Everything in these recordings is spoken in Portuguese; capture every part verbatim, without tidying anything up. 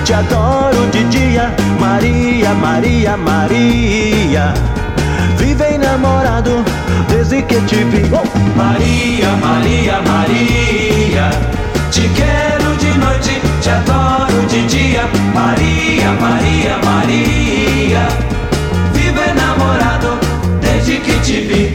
te adoro de dia. Maria, Maria, Maria. Vivo enamorado desde que te vi. Oh! Maria, Maria, Maria. Te quero de noite, te adoro de dia. Maria, Maria, Maria. Vivo enamorado desde que te vi.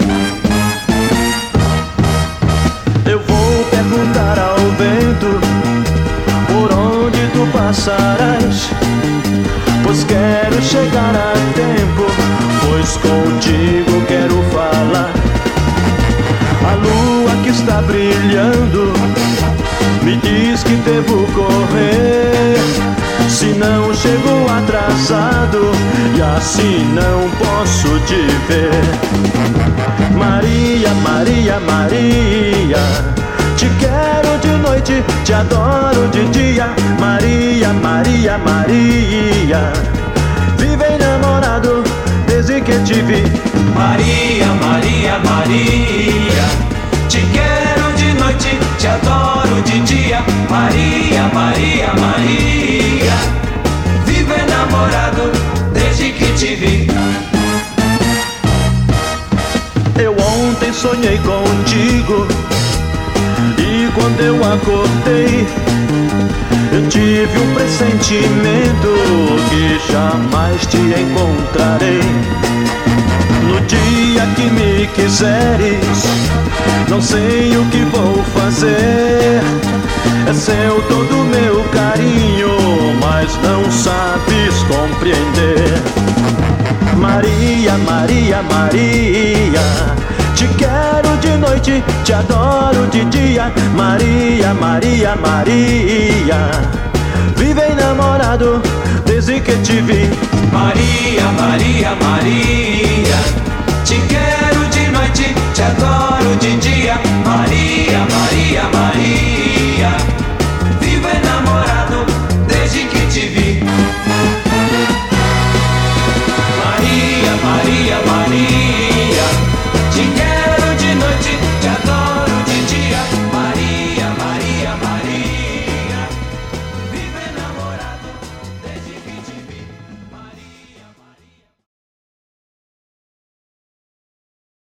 Eu vou perguntar ao vento por onde tu passarás, pois quero chegar a tempo, pois contigo quero falar. A lua que está brilhando me diz que devo correr, se não chego atrasado e assim não posso te ver. Maria, Maria, Maria. Te quero de noite, te adoro de dia. Maria, Maria, Maria. Vivo enamorado desde que te vi. Maria, Maria, Maria. Te quero de noite, te adoro de dia. Maria, Maria, Maria. Vivo enamorado desde que te vi. Eu ontem sonhei contigo e quando eu acordei eu tive um pressentimento que jamais te encontrarei. No dia que me quiseres, não sei o que vou fazer. É seu todo o meu carinho, mas não sabes compreender. Maria, Maria, Maria. Te quero de noite, te adoro de dia. Maria, Maria, Maria. Vivo enamorado desde que te vi. Maria, Maria, Maria. Te quero de noite, te adoro de dia.